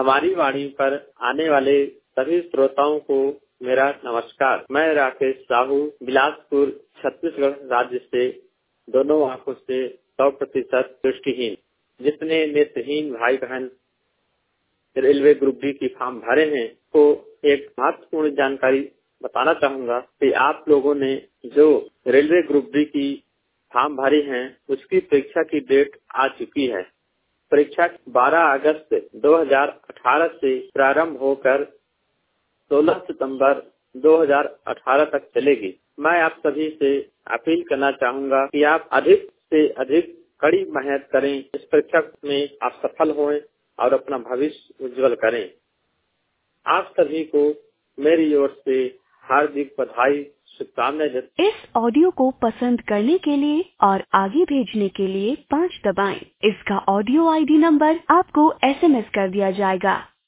हमारी वाणी पर आने वाले सभी श्रोताओं को मेरा नमस्कार। मैं राकेश साहू बिलासपुर छत्तीसगढ़ राज्य से दोनों आंखों से 100% दृष्टिहीन जितने नेत्रहीन भाई बहन रेलवे ग्रुप डी की फॉर्म भरे हैं को एक महत्वपूर्ण जानकारी बताना चाहूंगा कि आप लोगों ने जो रेलवे ग्रुप डी की फॉर्म भरी हैं उसकी परीक्षा की डेट आ चुकी है। परीक्षा 12 अगस्त 2018 से प्रारंभ होकर 16 सितंबर 2018 तक चलेगी। मैं आप सभी से अपील करना चाहूंगा कि आप अधिक से अधिक कड़ी मेहनत करें, इस परीक्षा में आप सफल हों और अपना भविष्य उज्जवल करें। आप सभी को मेरी ओर से हार्दिक बधाई, शुभकामनाएं देते। इस ऑडियो को पसंद करने के लिए और आगे भेजने के लिए 5 दबाएं। इसका ऑडियो आईडी नंबर आपको SMS कर दिया जाएगा।